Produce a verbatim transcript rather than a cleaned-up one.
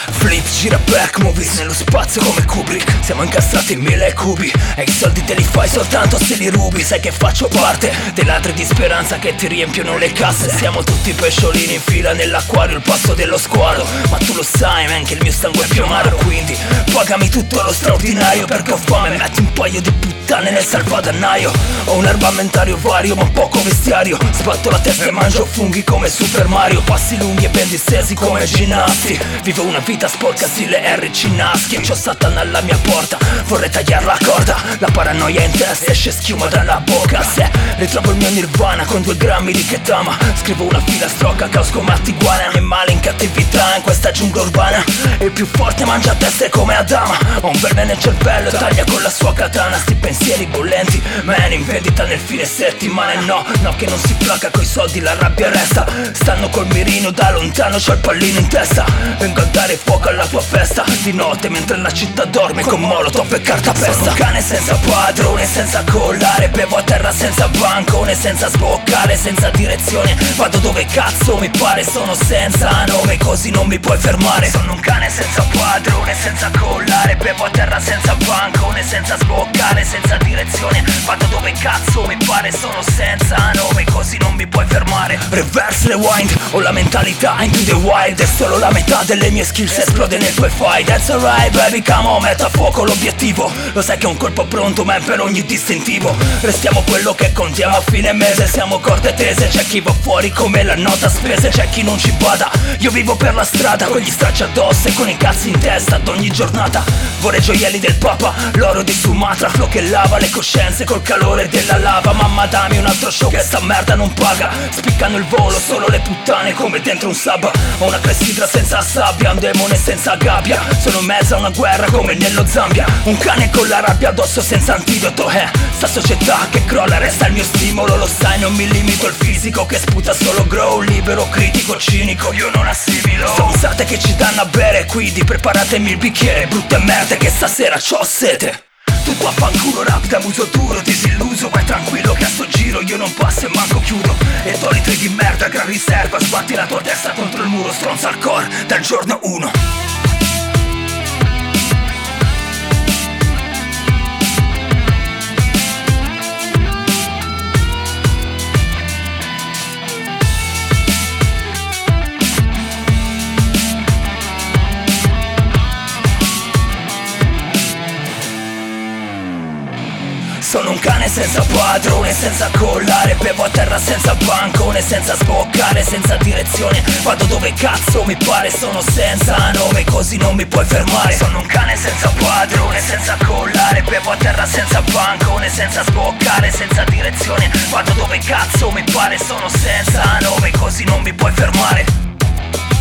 Flip, gira back, movies nello spazio come Kubrick. Siamo incastrati in mille cubi e i soldi te li fai soltanto se li rubi. Sai che faccio parte dei ladri di speranza che ti riempiono le casse. Siamo tutti pesciolini in fila nell'acquario, il passo dello squalo. Ma tu lo sai, man, che il mio sangue è più amaro. Quindi pagami tutto lo straordinario, perché ho fame, metti un paio di puttane nel salvadanaio. Ho un armamentario vario ma poco vestiario. Sbatto la testa e mangio funghi come Super Mario. Passi lunghi e ben distesi come ginnasti. Vivo una vita sporca stile R C Naschi. C'ho Satan alla mia porta, vorrei tagliare la corda. La paranoia in testa, esce schiuma dalla bocca. Se ritrovo il mio nirvana con due grammi di ketama. Scrivo una fila strocca, caos come attiguana. Animale in cattività in questa giungla urbana. Il più forte mangia teste come Adama. Ho un verme nel cervello e taglia con la sua katana. Sti pensieri bollenti, man, in vendita nel fine settimana. E no, no che non si placa coi soldi, la rabbia resta. Stanno col mirino da lontano, c'ho il pallino in testa. Vengo a dare fuoco alla tua festa di notte mentre la città dorme con molotov e cartapesta. Sono un cane senza padrone, senza collare. Bevo a terra senza bancone, senza sboccare, senza direzione. Vado dove cazzo mi pare, sono senza nome, così non mi puoi fermare. Sono un cane senza padrone, senza collare. Bevo a terra senza bancone, senza sboccare, senza direzione. Vado dove cazzo mi pare, sono senza nome, così non mi puoi fermare. Reverse rewind, ho la mentalità into the wild. E solo la metà delle mie skills esplode nei tuoi fight. That's alright baby, come on, metta a fuoco l'obiettivo. Lo sai che è un colpo pronto man per ogni distintivo. Restiamo quello che contiamo a fine mese. Siamo corde tese, c'è chi va fuori come la nota spese. C'è chi non ci bada, io vivo per la strada con gli stracci addosso e con i cazzi in testa ad ogni giornata. Vorrei gioielli del papa, l'oro di Sumatra. Flow che lava le coscienze col calore della lava. Mamma dammi un altro show che sta merda non paga. Spiccano il volo solo le puttane come dentro un sabba. Ho una clessidra senza sabbia, un demone senza gabbia. Sono in mezzo a una guerra come nello Zambia. Un cane con la rabbia addosso senza antidoto. Eh, sta società che crolla resta il mio stimolo. Lo sai, non mi limito al fisico che sputa solo grow. Libero, critico, cinico, io non assimilo. Stronzate che ci danno a bere, quindi preparatemi il bicchiere. Brutte merde che stasera c'ho sete. Tutto a fanculo, rap da muso duro, disilluso. Vai tranquillo che a sto giro io non passo e manco chiudo. E do litri di merda, gran riserva. Sbatti la tua testa contro il muro, stronza al core dal giorno uno. Sono un cane senza padrone, senza collare. Bevo a terra senza bancone, senza sboccare, senza direzione. Vado dove cazzo mi pare, sono senza nome, così non mi puoi fermare. Sono un cane senza padrone, senza collare. Bevo a terra senza bancone, senza sboccare, senza direzione. Vado dove cazzo mi pare, sono senza nome, così non mi puoi fermare.